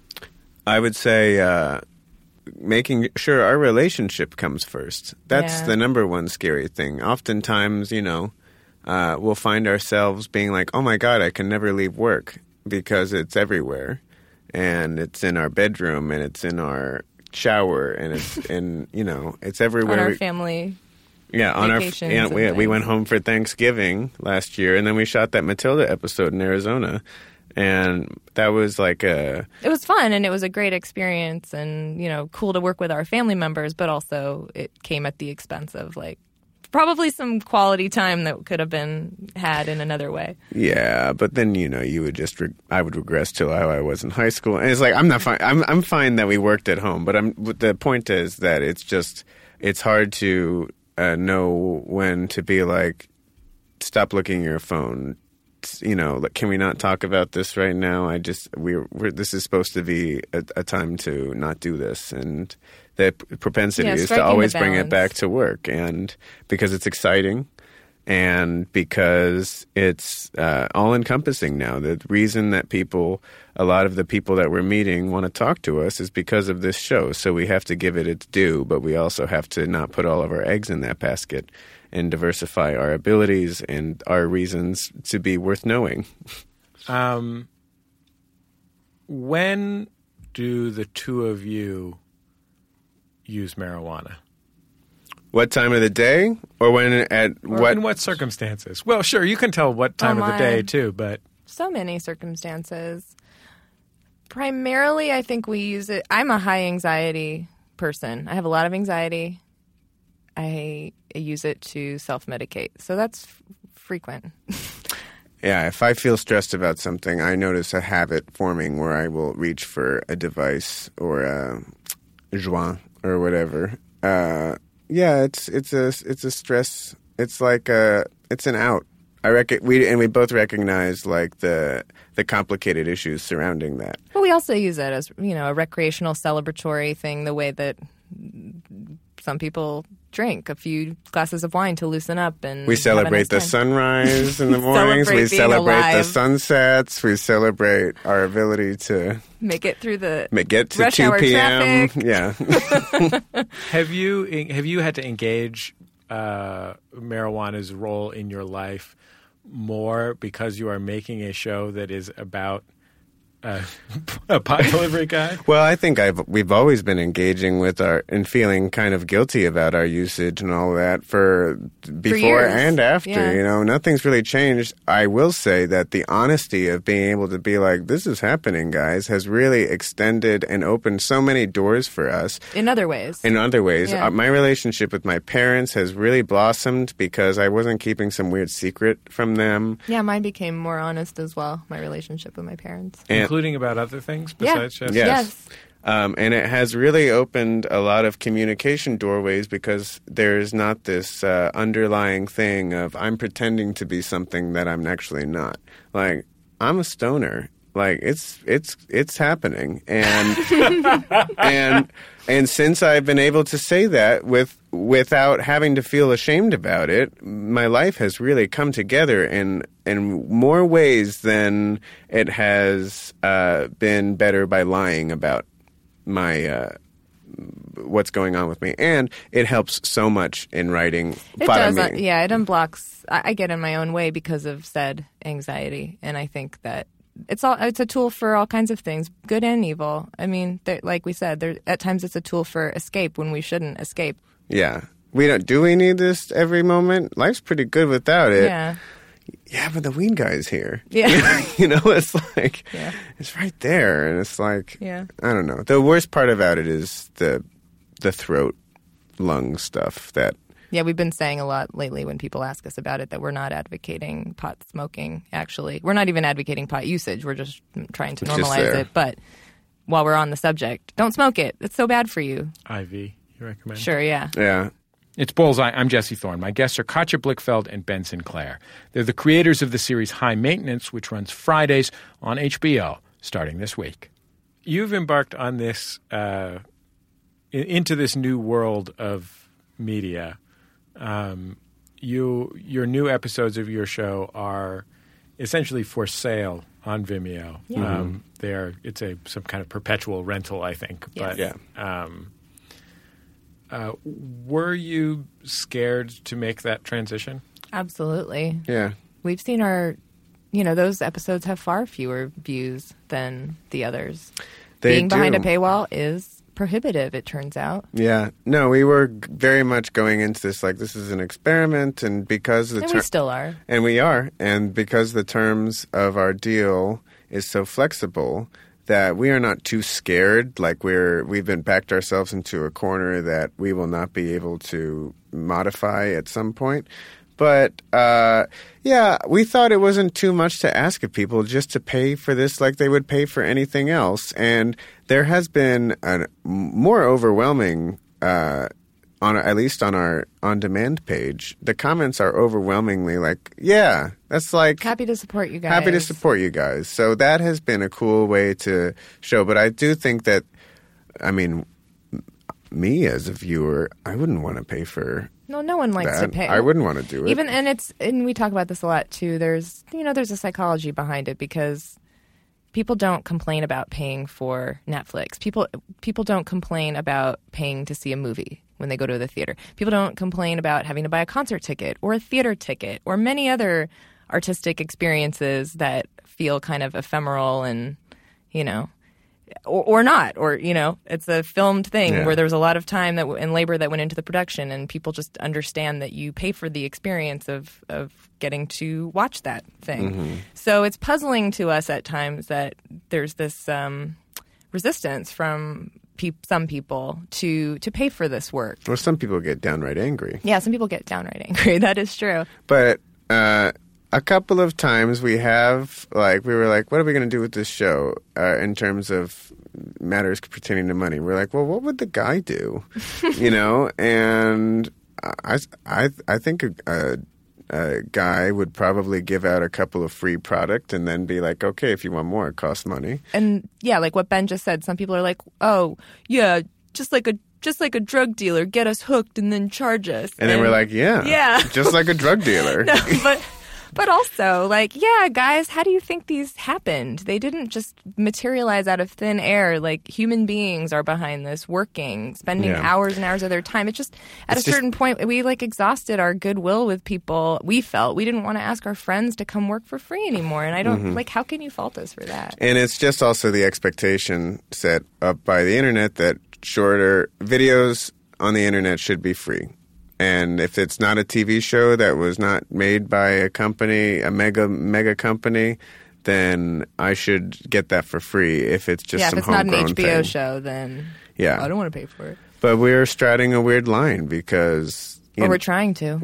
I would say uh, making sure our relationship comes first. That's Yeah. the number one scary thing. Oftentimes, you know, uh, we'll find ourselves being like, oh my God, I can never leave work because it's everywhere. And it's in our bedroom and it's in our shower and it's in, you know, it's everywhere. On our family Yeah, on our vacations yeah, and we, we things. went home for Thanksgiving last year, and then we shot that Matilda episode in Arizona, and that was like a It was fun, and it was a great experience, and, you know, cool to work with our family members, but also it came at the expense of, like, probably some quality time that could have been had in another way. yeah. But then, you know, you would just re- I would regress to how I was in high school, and it's like I'm not fine. I'm I'm fine that we worked at home, but I'm the point is that it's just it's hard to uh, know when to be like, stop looking at your phone. You know, like, can we not talk about this right now? I just we're, we're this is supposed to be a, a time to not do this, and the propensity Yeah, is to striking the always bring it balance. back to work, and because it's exciting, and because it's uh, all encompassing now. The reason that people, a lot of the people that we're meeting, want to talk to us is because of this show. So we have to give it its due, but we also have to not put all of our eggs in that basket and diversify our abilities and our reasons to be worth knowing. Um, when do the two of you use marijuana? What time of the day, or when at Or what? in what circumstances? Well, sure, you can tell what time Oh, of the day my. too, but So many circumstances. Primarily, I think we use it. I'm a high anxiety person. I have a lot of anxiety. I use it to self-medicate. So that's f- frequent. Yeah, if I feel stressed about something, I notice a habit forming where I will reach for a device or a joint or whatever. Uh, yeah, it's it's a it's a stress. It's like a it's an out. I rec- we and we both recognize like the the complicated issues surrounding that. But we also use it as, you know, a recreational celebratory thing, the way that some people drink a few glasses of wine to loosen up. And We have a celebrate nice the time. sunrise in the mornings. Celebrate We being celebrate the alive. sunsets. We celebrate our ability to Make it through the ma- get to rush two hour p.m. traffic. Yeah. have you have you had to engage uh, marijuana's role in your life more because you are making a show that is about uh, a pot delivery guy? Well, I think I've we've always been engaging with our and feeling kind of guilty about our usage and all that for before years. and after. Yeah. You know, nothing's really changed. I will say that the honesty of being able to be like, "This is happening, guys," has really extended and opened so many doors for us. In other ways. In other ways, Yeah. uh, my relationship with my parents has really blossomed because I wasn't keeping some weird secret from them. Yeah, mine became more honest as well, my relationship with my parents. And- Including about other things Yeah. besides just Yes. Yes. Um, and it has really opened a lot of communication doorways because there's not this uh, underlying thing of I'm pretending to be something that I'm actually not. Like, I'm a stoner. Like, it's it's it's happening. And and and since I've been able to say that with without having to feel ashamed about it, my life has really come together in in more ways than it has uh, been better by lying about my uh, what's going on with me, and it helps so much in writing. It does, uh, yeah. It unblocks. I, I get in my own way because of said anxiety, and I think that it's all. It's a tool for all kinds of things, good and evil. I mean, like we said, there at times it's a tool for escape when we shouldn't escape. Yeah, we don't. Do we need this every moment? Life's pretty good without it. Yeah. Yeah, but the weed guy's here. Yeah. You know, it's like, yeah. It's right there. And it's like, yeah. I don't know. The worst part about it is the the throat, lung stuff that. Yeah, we've been saying a lot lately when people ask us about it that we're not advocating pot smoking, actually. We're not even advocating pot usage. We're just trying to It's normalize it. But while we're on the subject, don't smoke it. It's so bad for you. I V, you recommend? Sure, yeah. Yeah. It's Bullseye. I'm Jesse Thorne. My guests are Katja Blichfeld and Ben Sinclair. They're the creators of the series High Maintenance, which runs Fridays on H B O, starting this week. You've embarked on this, uh, into this new world of media. Um, you, your new episodes of your show are essentially for sale on Vimeo. Yeah. Um, they're it's a some kind of perpetual rental, I think. Yes. But, yeah. Um, Uh, were you scared to make that transition? Absolutely. Yeah. We've seen our, you know, those episodes have far fewer views than the others. They Being behind do. a paywall is prohibitive, it turns out. Yeah. No, we were g- very much going into this like this is an experiment, and because the And ter- we still are. and we are, and because the terms of our deal is so flexible that we are not too scared, like we're we've been backed ourselves into a corner that we will not be able to modify at some point. But uh, yeah, we thought it wasn't too much to ask of people just to pay for this like they would pay for anything else. And there has been a more overwhelming, uh, on at least on our on-demand page, the comments are overwhelmingly like, yeah, that's like Happy to support you guys. happy to support you guys. So that has been a cool way to show. But I do think that, I mean, m- me as a viewer, I wouldn't want to pay for No, no one likes that. to pay. I wouldn't want to do it. Even and it's and we talk about this a lot too. There's you know there's a psychology behind it because people don't complain about paying for Netflix. People people don't complain about paying to see a movie when they go to the theater. People don't complain about having to buy a concert ticket or a theater ticket or many other artistic experiences that feel kind of ephemeral and, you know, or, or not. Or, you know, it's a filmed thing Yeah. where there's a lot of time that w- and labor that went into the production, and people just understand that you pay for the experience of, of getting to watch that thing. Mm-hmm. So it's puzzling to us at times that there's this um, resistance from pe- some people to to pay for this work. Well, some people get downright angry. Yeah, some people get downright angry. That is true. But uh, a couple of times we have, like, we were like, what are we going to do with this show uh, in terms of matters pertaining to money? We're like, well, what would the guy do? You know? And I, I, I think a, a, a guy would probably give out a couple of free product and then be like, okay, if you want more, it costs money. And yeah, like what Ben just said, some people are like, oh, yeah, just like a just like a drug dealer, get us hooked and then charge us. And, and then we're like, yeah, yeah. just like a drug dealer. No, but but also, like, yeah, guys, how do you think these happened? They didn't just materialize out of thin air. Like, human beings are behind this, working, spending Yeah. hours and hours of their time. It just, at It's a just- certain point, we, like, exhausted our goodwill with people. We felt we didn't want to ask our friends to come work for free anymore. And I don't, Mhm. like, how can you fault us for that? And it's just also the expectation set up by the internet that shorter videos on the internet should be free. And if it's not a T V show that was not made by a company, a mega mega company, then I should get that for free. If it's just yeah, some if it's not an homegrown H B O thing. show, then Yeah. I don't want to pay for it. But we're striding a weird line because you Or know- we're trying to.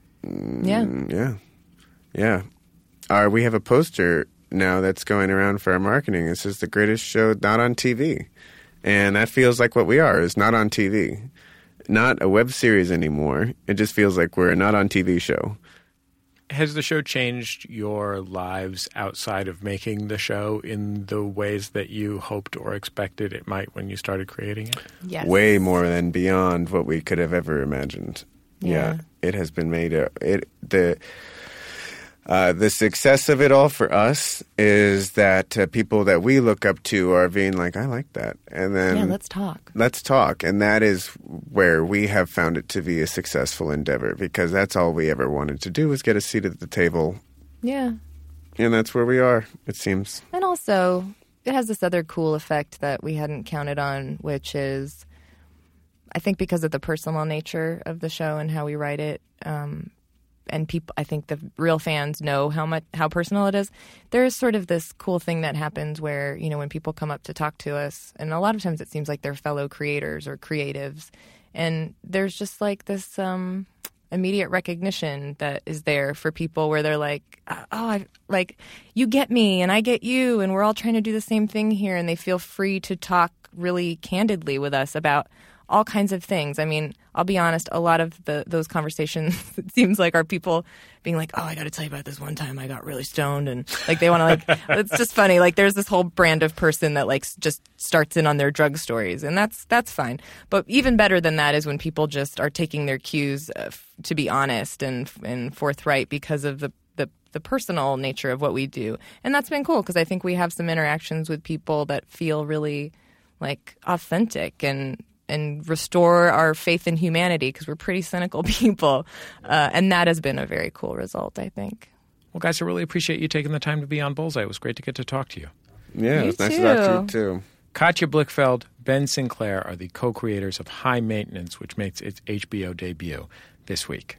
Yeah. Mm, yeah, yeah. Our, we have a poster now that's going around for our marketing. It says the greatest show not on T V. And that feels like what we are. It's not on T V. Not a web series anymore. It just feels like we're not on T V show. Has the show changed your lives outside of making the show in the ways that you hoped or expected it might when you started creating it? Yes. Way more than beyond what we could have ever imagined. Yeah. Yeah, it has been made a, it the uh, the success of it all for us is that uh, people that we look up to are being like, I like that, and then Yeah, let's talk. Let's talk, and that is where we have found it to be a successful endeavor, because that's all we ever wanted to do was get a seat at the table, Yeah. and that's where we are. It seems. And also, it has this other cool effect that we hadn't counted on, which is, I think because of the personal nature of the show and how we write it, um, and people, I think the real fans know how much how personal it is. There is sort of this cool thing that happens where, you know, when people come up to talk to us, and a lot of times it seems like they're fellow creators or creatives, and there's just like this um, immediate recognition that is there for people where they're like, oh, I like you get me and I get you, and we're all trying to do the same thing here, and they feel free to talk really candidly with us about all kinds of things. I mean, I'll be honest, a lot of the those conversations, it seems like, are people being like, oh, I got to tell you about this one time I got really stoned, and like they want to like, it's just funny. Like there's this whole brand of person that like just starts in on their drug stories, and that's that's fine. But even better than that is when people just are taking their cues uh, f- to be honest and and forthright because of the the the personal nature of what we do. And that's been cool because I think we have some interactions with people that feel really like authentic and and restore our faith in humanity, because we're pretty cynical people. Uh, and that has been a very cool result, I think. Well, guys, I really appreciate you taking the time to be on Bullseye. It was great to get to talk to you. Yeah, You it's nice too. to talk to you, too. Katya Blichfeld, Ben Sinclair are the co-creators of High Maintenance, which makes its H B O debut this week.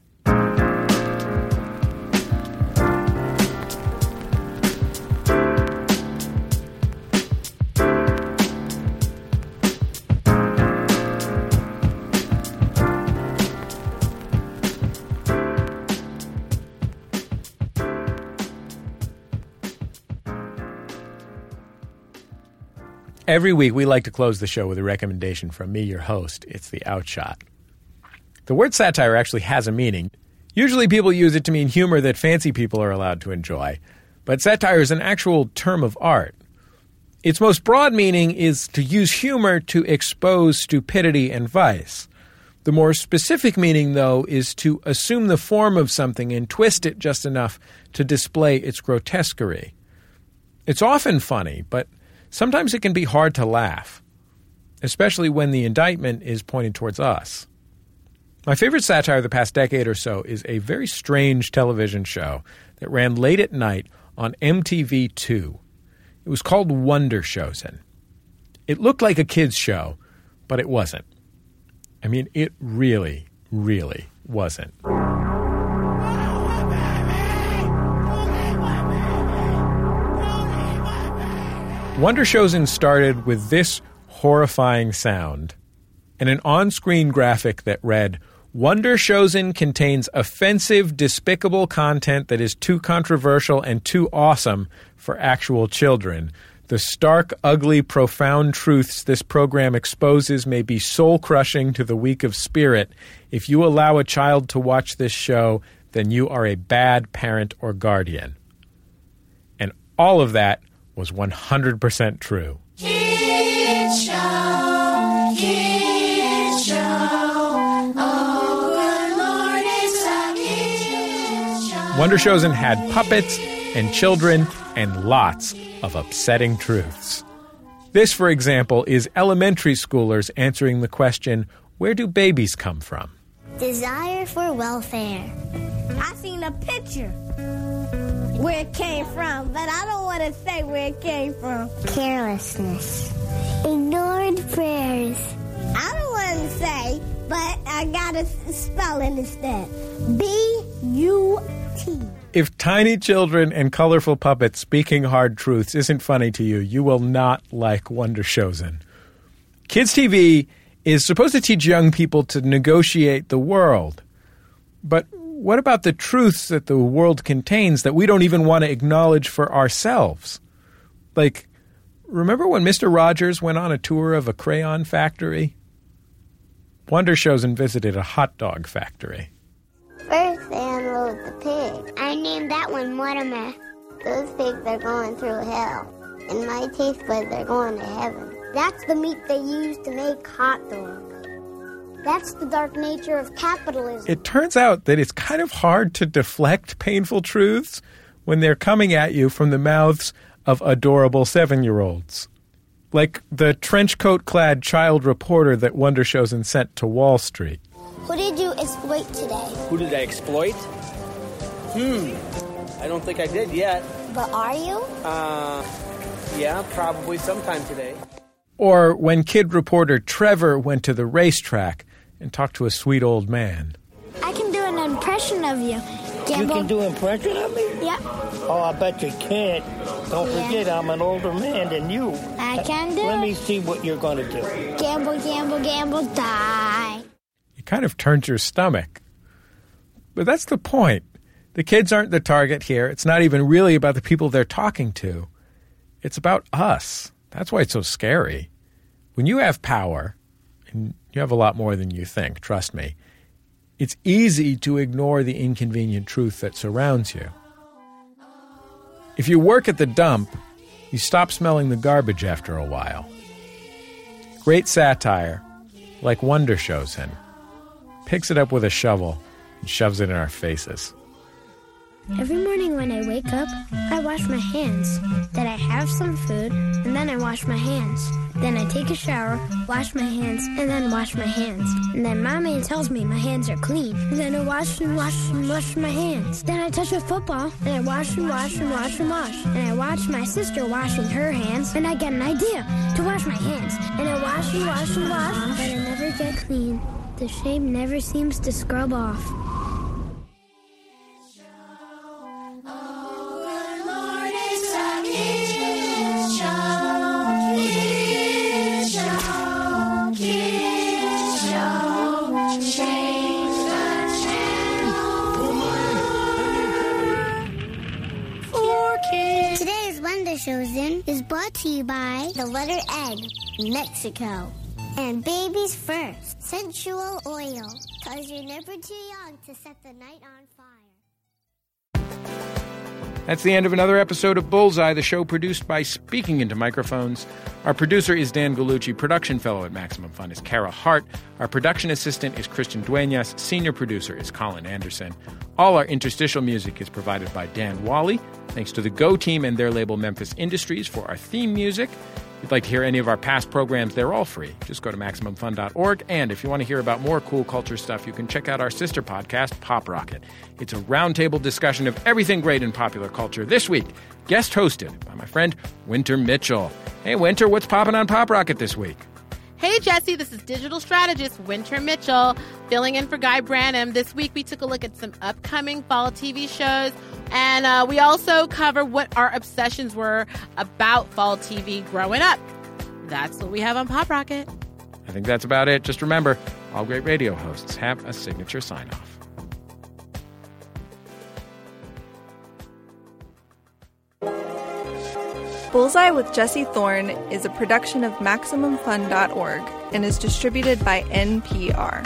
Every week, we like to close the show with a recommendation from me, your host. It's the Outshot. The word satire actually has a meaning. Usually people use it to mean humor that fancy people are allowed to enjoy. But satire is an actual term of art. Its most broad meaning is to use humor to expose stupidity and vice. The more specific meaning, though, is to assume the form of something and twist it just enough to display its grotesquerie. It's often funny, but sometimes it can be hard to laugh, especially when the indictment is pointed towards us. My favorite satire of the past decade or so is a very strange television show that ran late at night on M T V two. It was called Wonderchosen. It looked like a kid's show, but it wasn't. I mean, it really, really wasn't. Wonderchosen started with this horrifying sound and an on-screen graphic that read, Wonderchosen contains offensive, despicable content that is too controversial and too awesome for actual children. The stark, ugly, profound truths this program exposes may be soul-crushing to the weak of spirit. If you allow a child to watch this show, then you are a bad parent or guardian. And all of that was one hundred percent true. Kids Show, Kids Show, oh good Lord, it's a Kids Show. Wonderchosen had puppets and children and lots of upsetting truths. This, for example, is elementary schoolers answering the question, where do babies come from? Desire for welfare. I seen a picture where it came from, but I don't want to say where it came from. Carelessness. Ignored prayers. I don't want to say, but I got to spell it instead. B U T. If tiny children and colorful puppets speaking hard truths isn't funny to you, you will not like Wonderchosen. Kids T V is supposed to teach young people to negotiate the world. But what about the truths that the world contains that we don't even want to acknowledge for ourselves? Like, Remember when Mister Rogers went on a tour of a crayon factory? Wonder Shows and visited a hot dog factory. First, they unload the pig. I named that one Mortimer. Those pigs are going through hell. And my taste buds are going to heaven. That's the meat they use to make hot dogs. That's the dark nature of capitalism. It turns out that it's kind of hard to deflect painful truths when they're coming at you from the mouths of adorable seven-year-olds. Like the trench coat-clad child reporter that Wonder Shows and sent to Wall Street. Who did you exploit today? Who did I exploit? Hmm, I don't think I did yet. But are you? Uh, yeah, probably sometime today. Or when kid reporter Trevor went to the racetrack and talked to a sweet old man. I can do an impression of you. Gamble. You can do an impression of me? Yeah. Oh, I bet you can't. Don't yeah. forget, I'm an older man than you. I can do Let it. me see what you're going to do. Gamble, gamble, gamble, die. It kind of turns your stomach. But that's the point. The kids aren't the target here. It's not even really about the people they're talking to. It's about us. That's why it's so scary. When you have power, and you have a lot more than you think, trust me, it's easy to ignore the inconvenient truth that surrounds you. If you work at the dump, you stop smelling the garbage after a while. Great satire, like Wonder Shows in, picks it up with a shovel and shoves it in our faces. Every morning when I wake up, I wash my hands. Then I have some food, and then I wash my hands. Then I take a shower, wash my hands, and then wash my hands. And then Mommy tells me my hands are clean. And then I wash and wash and wash my hands. Then I touch a football, and I wash and wash and wash and wash. And I watch my sister washing her hands, and I get an idea to wash my hands. And I wash and wash and wash, but I never get clean. The shame never seems to scrub off. Shows in is brought to you by the letter N, Mexico, and Babies First, sensual oil, cause you're never too young to set the night on fire. That's the end of another episode of Bullseye, the show produced by Speaking Into Microphones. Our producer is Dan Gallucci. Production fellow at Maximum Fun is Kara Hart. Our production assistant is Christian Dueñas. Senior producer is Colin Anderson. All our interstitial music is provided by Dan Wally. Thanks to the Go team and their label Memphis Industries for our theme music. If you'd like to hear any of our past programs, they're all free. Just go to Maximum Fun dot org. And if you want to hear about more cool culture stuff, you can check out our sister podcast, Pop Rocket. It's a roundtable discussion of everything great in popular culture. This week, guest hosted by my friend Winter Mitchell. Hey, Winter, what's popping on Pop Rocket this week? Hey, Jesse, this is digital strategist Winter Mitchell, filling in for Guy Branum. This week, we took a look at some upcoming fall T V shows, and uh, we also cover what our obsessions were about fall T V growing up. That's what we have on Pop Rocket. I think that's about it. Just remember, all great radio hosts have a signature sign-off. Bullseye with Jesse Thorne is a production of Maximum Fun dot org and is distributed by N P R.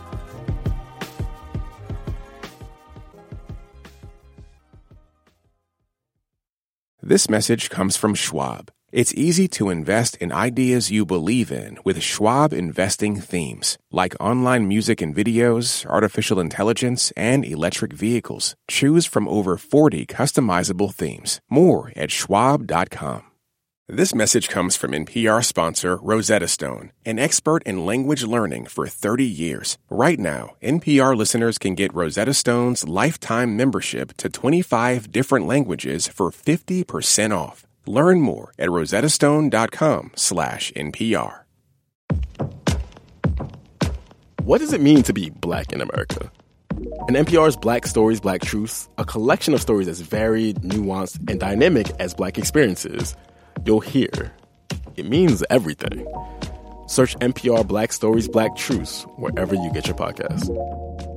This message comes from Schwab. It's easy to invest in ideas you believe in with Schwab investing themes, like online music and videos, artificial intelligence, and electric vehicles. Choose from over forty customizable themes. More at schwab dot com. This message comes from N P R sponsor Rosetta Stone, an expert in language learning for thirty years. Right now, N P R listeners can get Rosetta Stone's lifetime membership to twenty-five different languages for fifty percent off. Learn more at rosetta stone dot com slash N P R. What does it mean to be black in America? In N P R's Black Stories, Black Truths, a collection of stories as varied, nuanced, and dynamic as black experiences, you'll hear it means everything. Search N P R Black Stories, Black Truths wherever you get your podcasts.